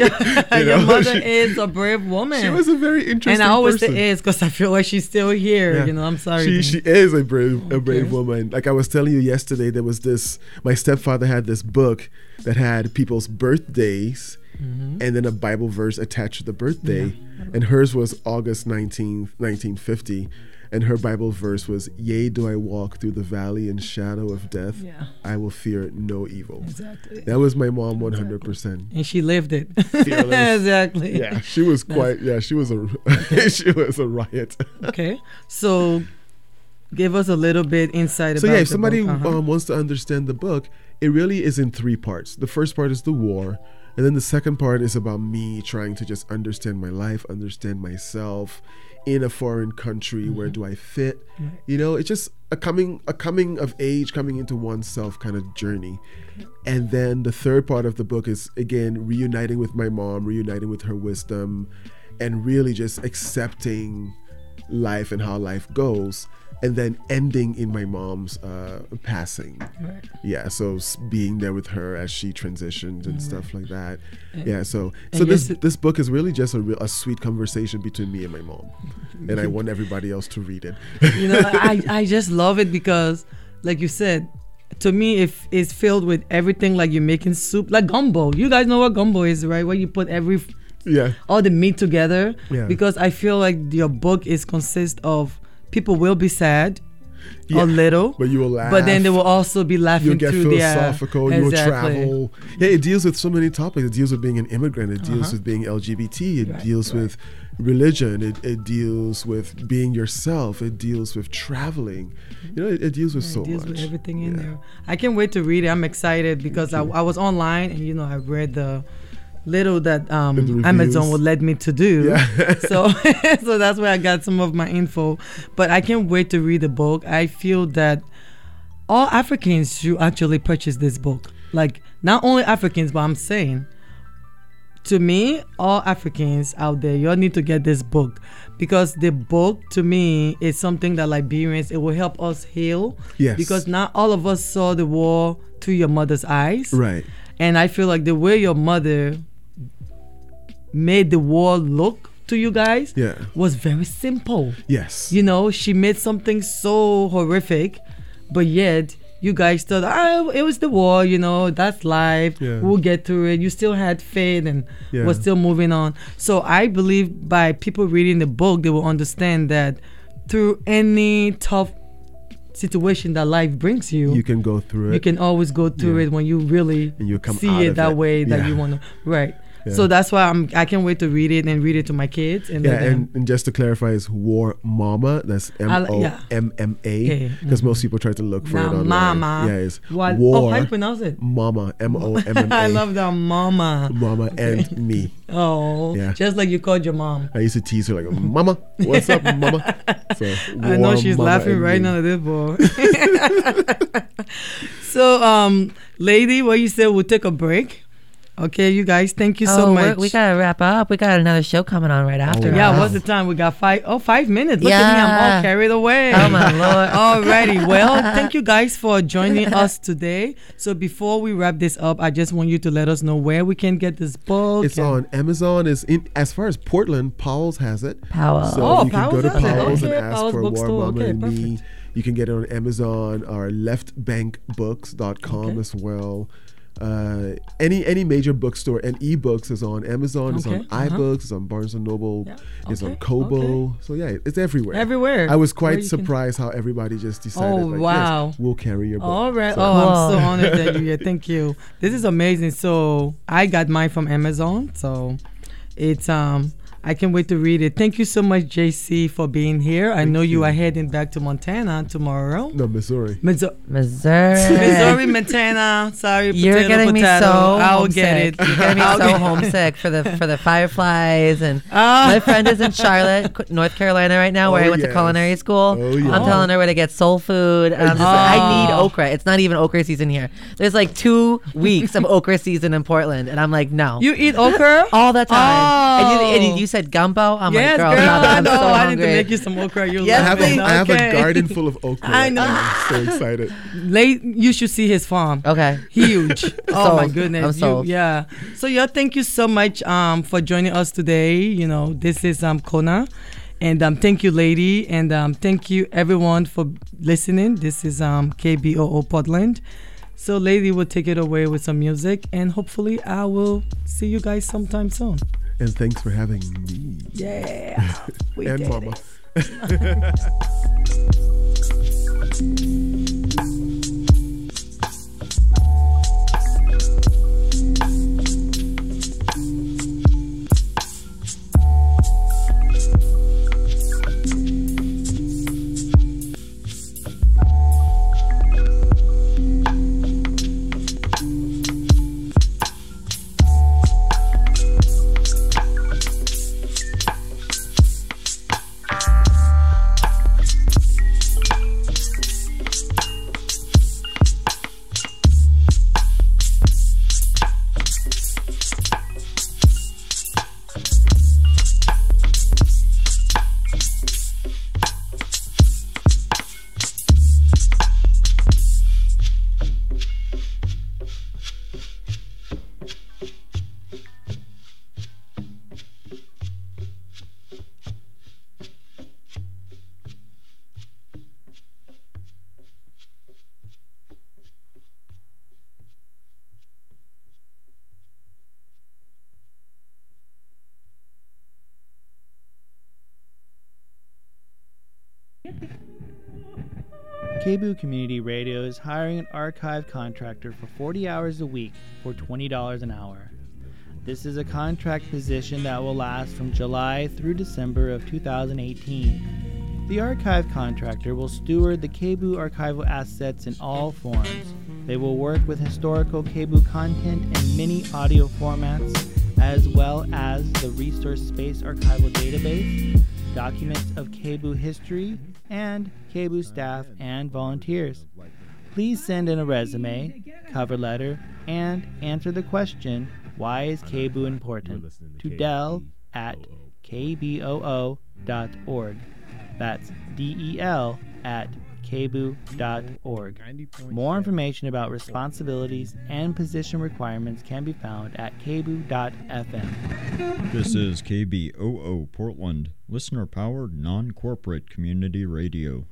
Your mother is a brave woman. She was a very interesting and I always person. say is because I feel like she's still here. Yeah. You know, I'm sorry. She is a brave woman. Like I was telling you yesterday, there was this. My stepfather had this book that had people's birthdays. Mm-hmm. And then a Bible verse attached to the birthday. Yeah. And hers was August 19th, 1950. And her Bible verse was, "Yea, do I walk through the valley and shadow of death, I will fear no evil." Exactly. That was my mom 100%. And she lived it. Fearless. Exactly. Yeah, she was she was a she was a riot. Okay. So give us a little bit insight about So if somebody book. wants to understand the book, it really is in 3 parts. The first part is the war. And then the second part is about me trying to just understand my life, understand myself in a foreign country. Mm-hmm. Where do I fit? Right. You know, it's just a coming of age, coming into oneself kind of journey. Okay. And then the third part of the book is, again, reuniting with my mom, reuniting with her wisdom, and really just accepting life and how life goes. And then ending in my mom's passing. Right. Yeah, so being there with her as she transitioned and stuff like that. Yeah, so this book is really just a sweet conversation between me and my mom. And I want everybody else to read it. You know, I just love it because, like you said, to me, it's filled with everything, like you're making soup, like gumbo. You guys know what gumbo is, right? Where you put all the meat together. Yeah. Because I feel like your book consists of people will be sad a little, but you will laugh. But then they will also be laughing. You'll get through philosophical. You will travel. Yeah, it deals with so many topics. It deals with being an immigrant. It deals with being LGBT. It deals with religion. It deals with being yourself. It deals with traveling. You know, it deals with so much. It deals with everything in there. I can't wait to read it. I'm excited because I was online and I read the little that Amazon would let me to do. Yeah. so that's where I got some of my info. But I can't wait to read the book. I feel that all Africans should actually purchase this book. Like, not only Africans, but I'm saying, to me, all Africans out there, you all need to get this book. Because the book, to me, is something that Liberians, it will help us heal. Yes. Because not all of us saw the war through your mother's eyes. Right. And I feel like the way your mother made the war look to you guys was very simple. Yes. You know, she made something so horrific, but yet you guys thought, it was the war, that's life. Yeah. We'll get through it. You still had faith and was still moving on. So I believe by people reading the book, they will understand that through any tough situation that life brings you, you can go through it. You can always go through it when you really and you come see it that way that you want to. Right. Yeah. So that's why I can't wait to read it and read it to my kids. And and just to clarify, it's War Mama. That's MOMMA. Because most people try to look for it online. Mama. Yeah, it's War. Oh, how do you pronounce it? Mama. MOMMA. I love that, Mama. Mama and me. Oh, just like you called your mom. I used to tease her like, "Mama, what's up, Mama?" So I know she's laughing right now at this boy. So, lady, what you said, we'll take a break. Okay, you guys, thank you so much. We gotta wrap up. We got another show coming on right after. Yeah, what's the time? We got 5 minutes. Look at me, I'm all carried away. Oh my Lord. Alrighty, well, thank you guys for joining us today. So before we wrap this up, I just want you to let us know where we can get this book. It's on Amazon. As far as Portland, Powell's has it. Powell's. So you can go to Powell's and ask for War Mama and Me. You can get it on Amazon or leftbankbooks.com as well. Any major bookstore, and ebooks is on Amazon, it's on iBooks, it's on Barnes & Noble, it's on Kobo. So it's everywhere. I was quite surprised how everybody just decided, yes, we'll carry your book. All right. So. I'm so honored that you're here. Thank you. This is amazing. So I got mine from Amazon. So it's I can't wait to read it. Thank you so much, JC, for being here. I know you are heading back to Montana tomorrow. No, Missouri. Missouri, Montana. Sorry, you're getting me so I'll homesick. get it. You're getting me so homesick for the Fireflies. And my friend is in Charlotte, North Carolina right now, where I went to culinary school. I'm telling her where to get soul food. And I'm just like, I need okra. It's not even okra season here. There's like 2 weeks of okra season in Portland, and I'm like, no. You eat okra all the time. And you said gumbo. I'm yes, like, girl, I I'm know. so I hungry. need to make you some okra. You Yes, I have a garden full of okra. I know. I'm so excited. You should see his farm. Okay. Huge. Oh my goodness. I'm sold. Yeah. So yeah, thank you so much for joining us today. You know, this is Kona. And thank you, lady. And thank you, everyone, for listening. This is KBOO Portland. So lady will take it away with some music. And hopefully I will see you guys sometime soon. And thanks for having me. Yeah. We and did Mama. KBOO Community Radio is hiring an archive contractor for 40 hours a week for $20 an hour. This is a contract position that will last from July through December of 2018. The archive contractor will steward the KBOO archival assets in all forms. They will work with historical KBOO content in many audio formats, as well as the Resource Space Archival Database, documents of KBOO history, and KBOO staff and volunteers. Please send in a resume, cover letter, and answer the question, why is KBOO important, to del@kboo.org. That's del@kboo.org. More information about responsibilities and position requirements can be found at kboo.fm. This is KBOO Portland, listener-powered, non-corporate community radio.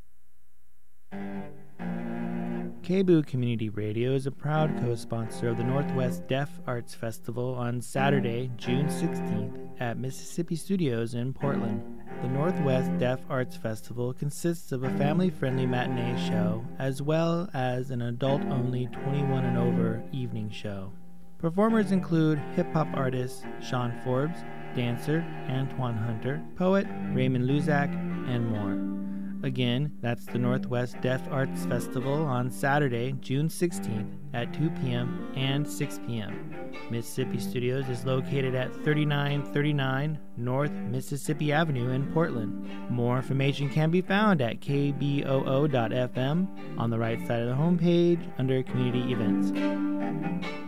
KBOO Community Radio is a proud co-sponsor of the Northwest Deaf Arts Festival on Saturday, June 16th at Mississippi Studios in Portland. The Northwest Deaf Arts Festival consists of a family-friendly matinee show as well as an adult-only 21 and over evening show. Performers include hip-hop artist Sean Forbes, dancer Antoine Hunter, poet Raymond Luzak, and more. Again, that's the Northwest Deaf Arts Festival on Saturday, June 16th at 2 p.m. and 6 p.m. Mississippi Studios is located at 3939 North Mississippi Avenue in Portland. More information can be found at kboo.fm on the right side of the homepage under Community Events.